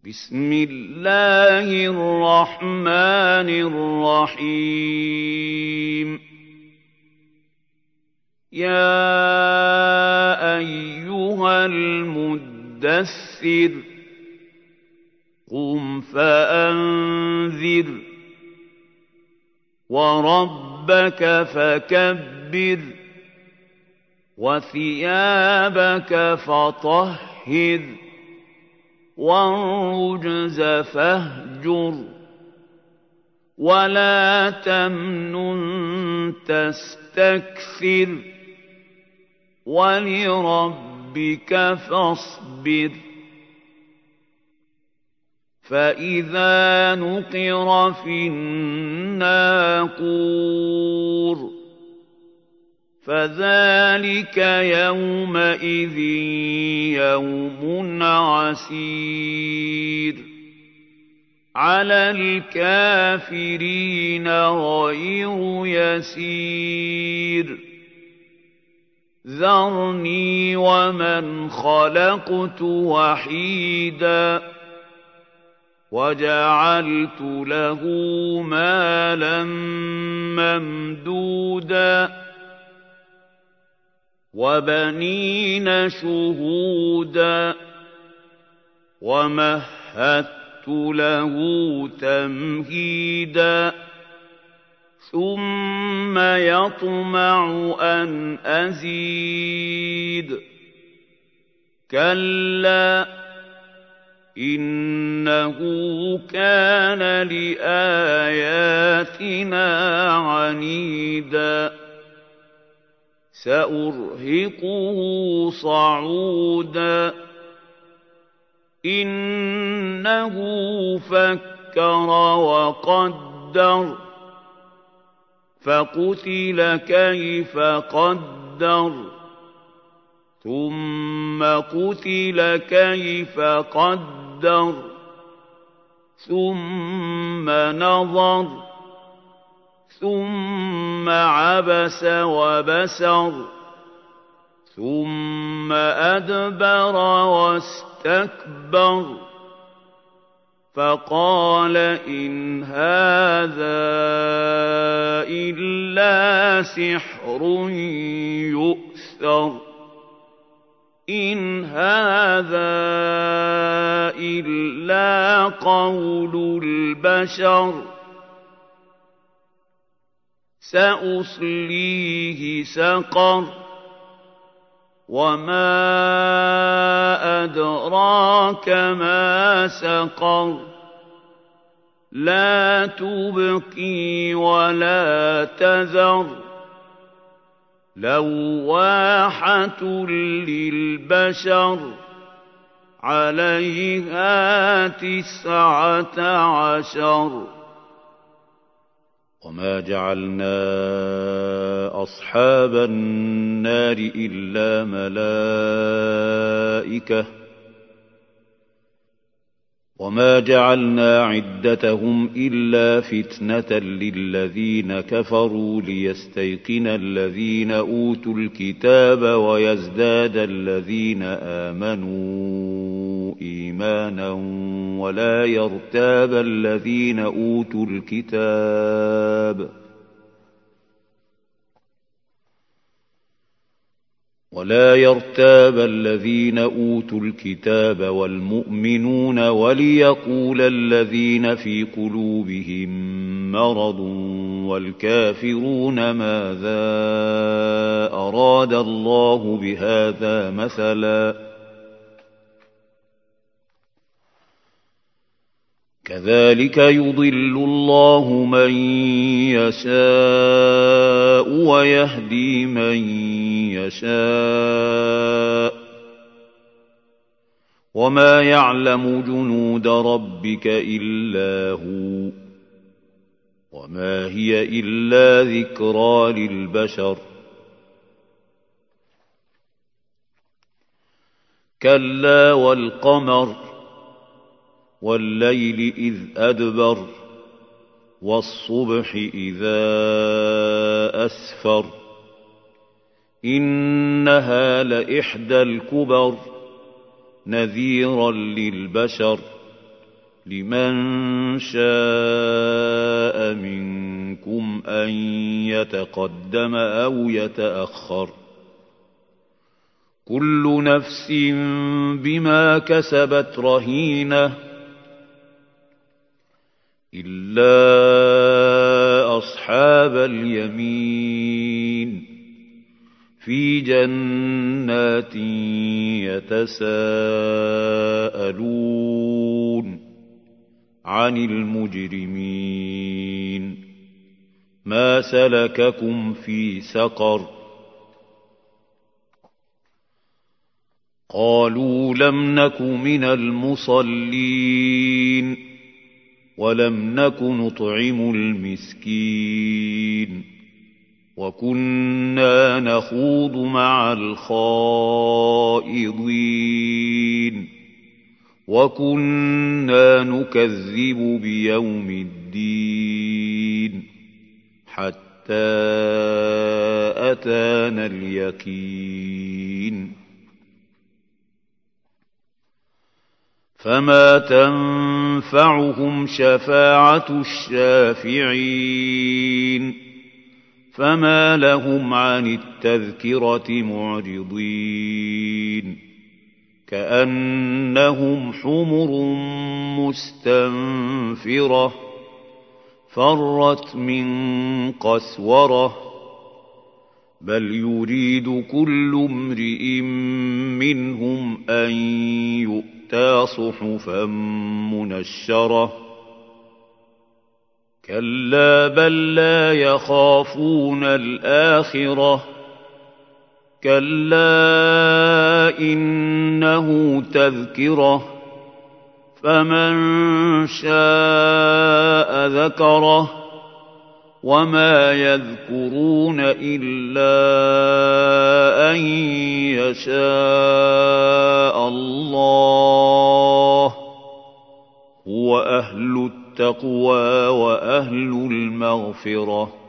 بسم الله الرحمن الرحيم يا أيها المدثر قم فأنذر وربك فكبر وثيابك فطهر والرجز فاهجر ولا تمنن تستكثر ولربك فاصبر فإذا نقر في الناقور فذلك يومئذ يوم عسير على الكافرين غير يسير ذرني ومن خلقت وحيدا وجعلت له مالا ممدودا وبنين شهودا ومهدت له تمهيدا ثم يطمع أن أزيد كلا إنه كان لآياتنا عنيدا سأرهقه صعودا إنه فكر وقدر فقتل كيف قدر ثم قتل كيف قدر ثم نظر ثم عبس وبسر ثم أدبر واستكبر فقال إن هذا إلا سحر يؤثر إن هذا إلا قول البشر سأصليه سقر وما أدراك ما سقر لا تبقي ولا تذر لواحة للبشر عليها 19 وما جعلنا أصحاب النار إلا ملائكة وما جعلنا عدتهم إلا فتنة للذين كفروا ليستيقن الذين أوتوا الكتاب ويزداد الذين آمنوا إيمانا ولا يرتاب الذين أوتوا الكتاب والمؤمنون وليقول الذين في قلوبهم مرض والكافرون ماذا أراد الله بهذا مثلا كذلك يضل الله من يشاء ويهدي من يشاء وما يعلم جنود ربك إلا هو وما هي إلا ذكرى للبشر كلا والقمر والليل إذ أدبر والصبح إذا أسفر إنها لإحدى الكبر نذيرا للبشر لمن شاء منكم أن يتقدم أو يتأخر كل نفس بما كسبت رهينة إلا أصحاب اليمين في جنات يتساءلون عن المجرمين ما سلككم في سقر قالوا لم نك من المصلين ولم نك نطعم المسكين وكنا نخوض مع الخائضين وكنا نكذب بيوم الدين حتى أتانا اليقين فما تنفعهم شفاعة الشافعين فما لهم عن التذكرة معرضين كأنهم حمر مستنفرة فرت من قسورة بل يريد كل امرئ منهم أن يؤتى صحفا منشرة كلا بل لا يخافون الآخرة كلا إنه تذكرة فمن شاء ذكره وما يذكرون إلا أن يشاء الله هو أهل التقوى وأهل المغفرة